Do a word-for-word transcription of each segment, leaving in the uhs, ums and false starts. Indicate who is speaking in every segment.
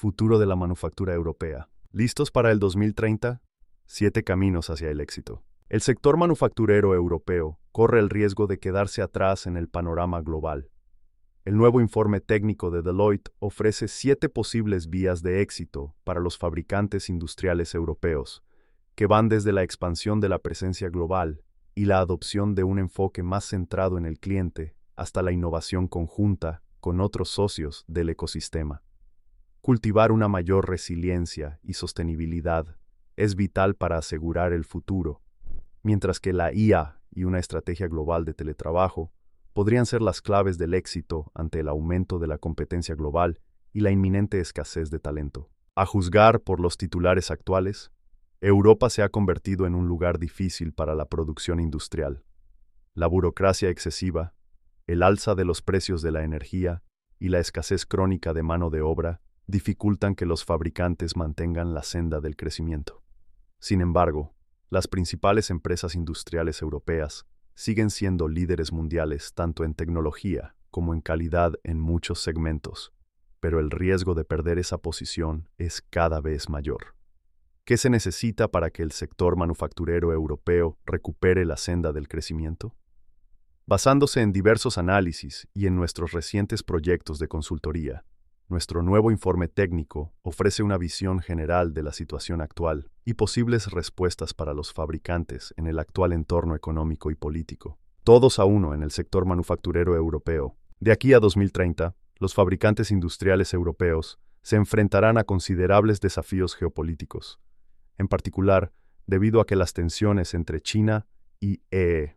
Speaker 1: Futuro de la manufactura europea. ¿Listos para el dos mil treinta? Siete caminos hacia el éxito. El sector manufacturero europeo corre el riesgo de quedarse atrás en el panorama global. El nuevo informe técnico de Deloitte ofrece siete posibles vías de éxito para los fabricantes industriales europeos, que van desde la expansión de la presencia global y la adopción de un enfoque más centrado en el cliente hasta la innovación conjunta con otros socios del ecosistema. Cultivar una mayor resiliencia y sostenibilidad es vital para asegurar el futuro, mientras que la I A y una estrategia global de teletrabajo podrían ser las claves del éxito ante el aumento de la competencia global y la inminente escasez de talento. A juzgar por los titulares actuales, Europa se ha convertido en un lugar difícil para la producción industrial. La burocracia excesiva, el alza de los precios de la energía y la escasez crónica de mano de obra dificultan que los fabricantes mantengan la senda del crecimiento. Sin embargo, las principales empresas industriales europeas siguen siendo líderes mundiales tanto en tecnología como en calidad en muchos segmentos, pero el riesgo de perder esa posición es cada vez mayor. ¿Qué se necesita para que el sector manufacturero europeo recupere la senda del crecimiento? Basándose en diversos análisis y en nuestros recientes proyectos de consultoría, nuestro nuevo informe técnico ofrece una visión general de la situación actual y posibles respuestas para los fabricantes en el actual entorno económico y político. Todos a uno en el sector manufacturero europeo. De aquí a dos mil treinta, los fabricantes industriales europeos se enfrentarán a considerables desafíos geopolíticos, en particular debido a que las tensiones entre China y E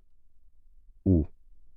Speaker 1: U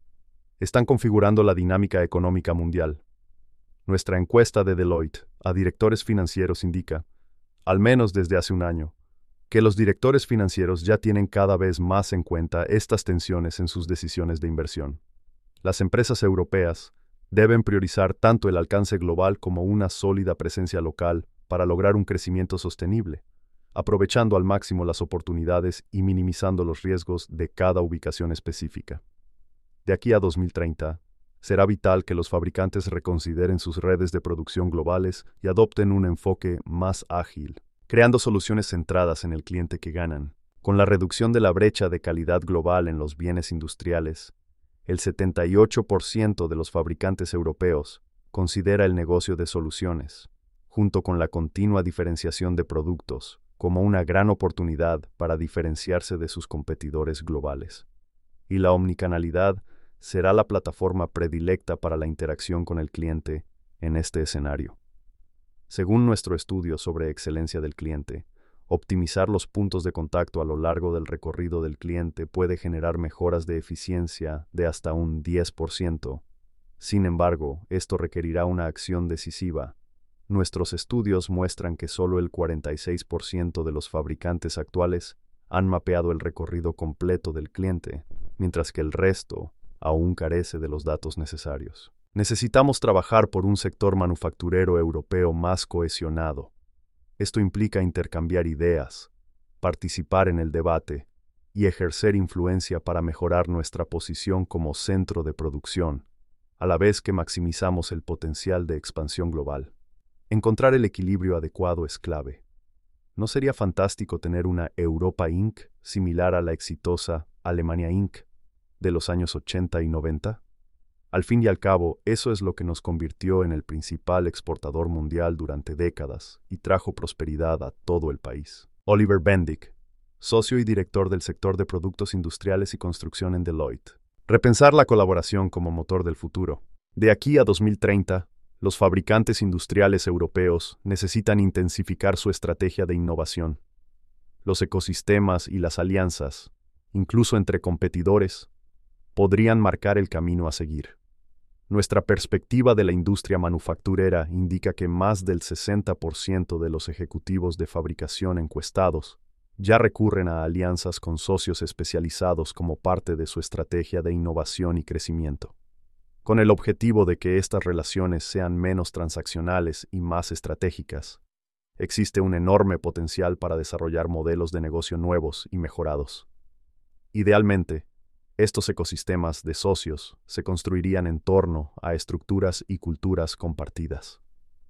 Speaker 1: están configurando la dinámica económica mundial. Nuestra encuesta de Deloitte a directores financieros indica, al menos desde hace un año, que los directores financieros ya tienen cada vez más en cuenta estas tensiones en sus decisiones de inversión. Las empresas europeas deben priorizar tanto el alcance global como una sólida presencia local para lograr un crecimiento sostenible, aprovechando al máximo las oportunidades y minimizando los riesgos de cada ubicación específica. De aquí a dos mil treinta, será vital que los fabricantes reconsideren sus redes de producción globales y adopten un enfoque más ágil, creando soluciones centradas en el cliente que ganan. Con la reducción de la brecha de calidad global en los bienes industriales, el setenta y ocho por ciento de los fabricantes europeos considera el negocio de soluciones, junto con la continua diferenciación de productos, como una gran oportunidad para diferenciarse de sus competidores globales. Y la omnicanalidad será la plataforma predilecta para la interacción con el cliente en este escenario. Según nuestro estudio sobre excelencia del cliente, optimizar los puntos de contacto a lo largo del recorrido del cliente puede generar mejoras de eficiencia de hasta un diez por ciento. Sin embargo, esto requerirá una acción decisiva. Nuestros estudios muestran que solo el cuarenta y seis por ciento de los fabricantes actuales han mapeado el recorrido completo del cliente, mientras que el resto aún carece de los datos necesarios. Necesitamos trabajar por un sector manufacturero europeo más cohesionado. Esto implica intercambiar ideas, participar en el debate y ejercer influencia para mejorar nuestra posición como centro de producción, a la vez que maximizamos el potencial de expansión global. Encontrar el equilibrio adecuado es clave. ¿No sería fantástico tener una Europa incorporated similar a la exitosa Alemania incorporated de los años ochenta y noventa? Al fin y al cabo, eso es lo que nos convirtió en el principal exportador mundial durante décadas y trajo prosperidad a todo el país. Oliver Bendick, socio y director del sector de productos industriales y construcción en Deloitte. Repensar la colaboración como motor del futuro. De aquí a dos mil treinta, los fabricantes industriales europeos necesitan intensificar su estrategia de innovación. Los ecosistemas y las alianzas, incluso entre competidores, podrían marcar el camino a seguir. Nuestra perspectiva de la industria manufacturera indica que más del sesenta por ciento de los ejecutivos de fabricación encuestados ya recurren a alianzas con socios especializados como parte de su estrategia de innovación y crecimiento, con el objetivo de que estas relaciones sean menos transaccionales y más estratégicas. Existe un enorme potencial para desarrollar modelos de negocio nuevos y mejorados. Idealmente, estos ecosistemas de socios se construirían en torno a estructuras y culturas compartidas.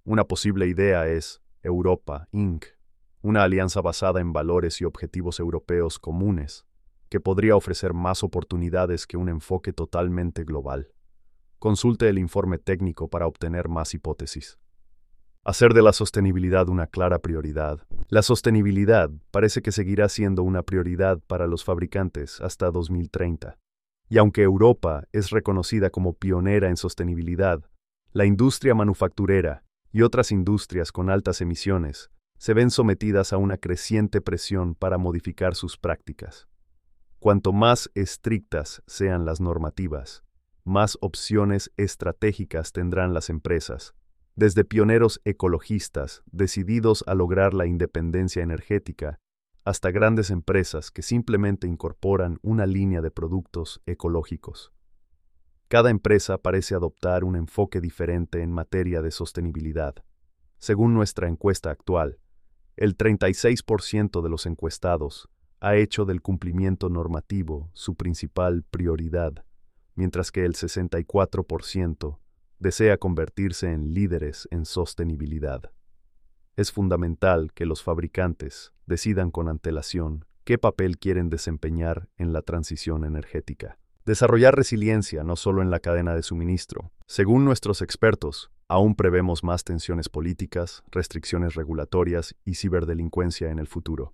Speaker 1: Una posible idea es Europa incorporated, una alianza basada en valores y objetivos europeos comunes, que podría ofrecer más oportunidades que un enfoque totalmente global. Consulte el informe técnico para obtener más hipótesis. Hacer de la sostenibilidad una clara prioridad. La sostenibilidad parece que seguirá siendo una prioridad para los fabricantes hasta dos mil treinta. Y aunque Europa es reconocida como pionera en sostenibilidad, la industria manufacturera y otras industrias con altas emisiones se ven sometidas a una creciente presión para modificar sus prácticas. Cuanto más estrictas sean las normativas, más opciones estratégicas tendrán las empresas, desde pioneros ecologistas decididos a lograr la independencia energética, hasta grandes empresas que simplemente incorporan una línea de productos ecológicos. Cada empresa parece adoptar un enfoque diferente en materia de sostenibilidad. Según nuestra encuesta actual, el treinta y seis por ciento de los encuestados ha hecho del cumplimiento normativo su principal prioridad, mientras que el sesenta y cuatro por ciento desea convertirse en líderes en sostenibilidad. Es fundamental que los fabricantes decidan con antelación qué papel quieren desempeñar en la transición energética. Desarrollar resiliencia no solo en la cadena de suministro. Según nuestros expertos, aún prevemos más tensiones políticas, restricciones regulatorias y ciberdelincuencia en el futuro.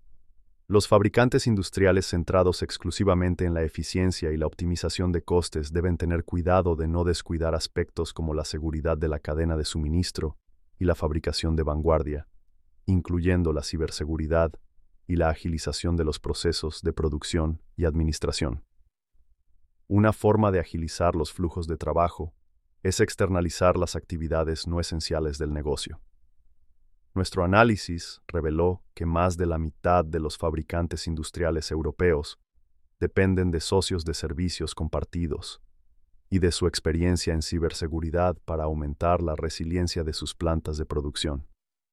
Speaker 1: Los fabricantes industriales centrados exclusivamente en la eficiencia y la optimización de costes deben tener cuidado de no descuidar aspectos como la seguridad de la cadena de suministro y la fabricación de vanguardia, incluyendo la ciberseguridad y la agilización de los procesos de producción y administración. Una forma de agilizar los flujos de trabajo es externalizar las actividades no esenciales del negocio. Nuestro análisis reveló que más de la mitad de los fabricantes industriales europeos dependen de socios de servicios compartidos y de su experiencia en ciberseguridad para aumentar la resiliencia de sus plantas de producción.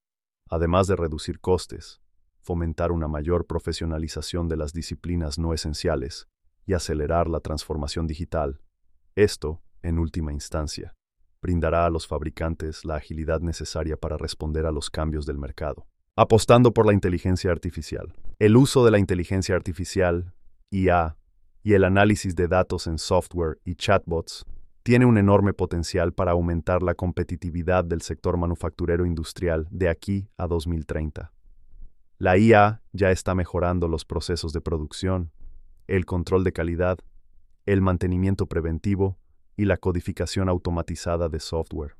Speaker 1: Además de reducir costes, fomentar una mayor profesionalización de las disciplinas no esenciales y acelerar la transformación digital. Esto, en última instancia, brindará a los fabricantes la agilidad necesaria para responder a los cambios del mercado. Apostando por la inteligencia artificial. El uso de la inteligencia artificial, I A, y el análisis de datos en software y chatbots tiene un enorme potencial para aumentar la competitividad del sector manufacturero industrial de aquí a dos mil treinta. La I A ya está mejorando los procesos de producción, el control de calidad, el mantenimiento preventivo y la codificación automatizada de software.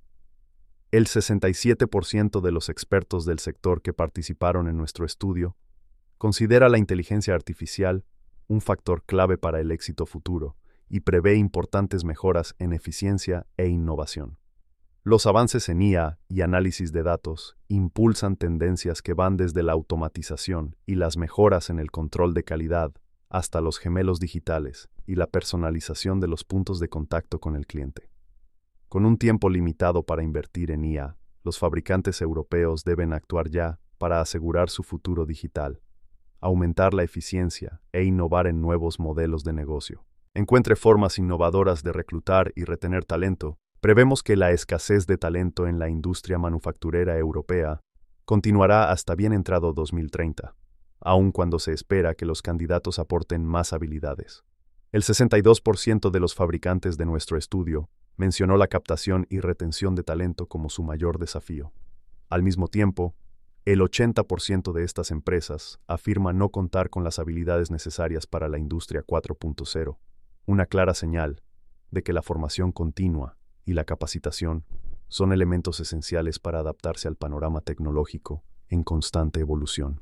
Speaker 1: El sesenta y siete por ciento de los expertos del sector que participaron en nuestro estudio considera la inteligencia artificial un factor clave para el éxito futuro y prevé importantes mejoras en eficiencia e innovación. Los avances en I A y análisis de datos impulsan tendencias que van desde la automatización y las mejoras en el control de calidad hasta los gemelos digitales y la personalización de los puntos de contacto con el cliente. Con un tiempo limitado para invertir en I A, los fabricantes europeos deben actuar ya para asegurar su futuro digital, aumentar la eficiencia e innovar en nuevos modelos de negocio. Encuentre formas innovadoras de reclutar y retener talento. Prevemos que la escasez de talento en la industria manufacturera europea continuará hasta bien entrado dos mil treinta. Aun cuando se espera que los candidatos aporten más habilidades. El sesenta y dos por ciento de los fabricantes de nuestro estudio mencionó la captación y retención de talento como su mayor desafío. Al mismo tiempo, el ochenta por ciento de estas empresas afirma no contar con las habilidades necesarias para la industria cuatro punto cero, una clara señal de que la formación continua y la capacitación son elementos esenciales para adaptarse al panorama tecnológico en constante evolución.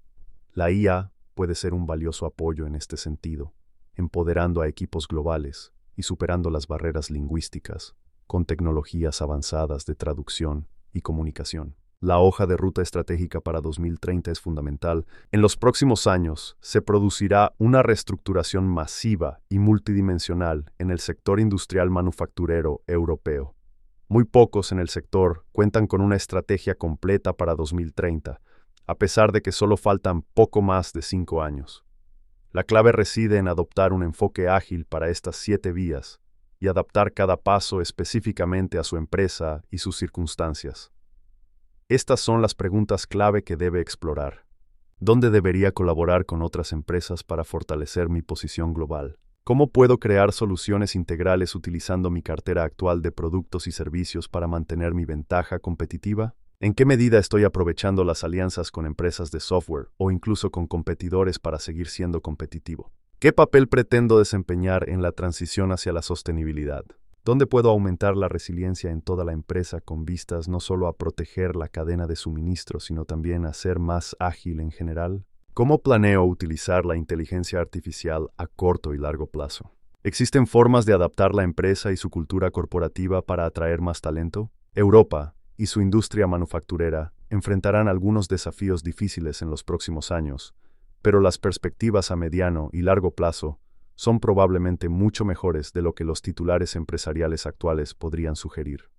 Speaker 1: La I A puede ser un valioso apoyo en este sentido, empoderando a equipos globales y superando las barreras lingüísticas con tecnologías avanzadas de traducción y comunicación. La hoja de ruta estratégica para dos mil treinta es fundamental. En los próximos años se producirá una reestructuración masiva y multidimensional en el sector industrial manufacturero europeo. Muy pocos en el sector cuentan con una estrategia completa para dos mil treinta, a pesar de que solo faltan poco más de cinco años. La clave reside en adoptar un enfoque ágil para estas siete vías y adaptar cada paso específicamente a su empresa y sus circunstancias. Estas son las preguntas clave que debe explorar. ¿Dónde debería colaborar con otras empresas para fortalecer mi posición global? ¿Cómo puedo crear soluciones integrales utilizando mi cartera actual de productos y servicios para mantener mi ventaja competitiva? ¿En qué medida estoy aprovechando las alianzas con empresas de software o incluso con competidores para seguir siendo competitivo? ¿Qué papel pretendo desempeñar en la transición hacia la sostenibilidad? ¿Dónde puedo aumentar la resiliencia en toda la empresa con vistas no solo a proteger la cadena de suministro, sino también a ser más ágil en general? ¿Cómo planeo utilizar la inteligencia artificial a corto y largo plazo? ¿Existen formas de adaptar la empresa y su cultura corporativa para atraer más talento? Europa y su industria manufacturera enfrentarán algunos desafíos difíciles en los próximos años, pero las perspectivas a mediano y largo plazo son probablemente mucho mejores de lo que los titulares empresariales actuales podrían sugerir.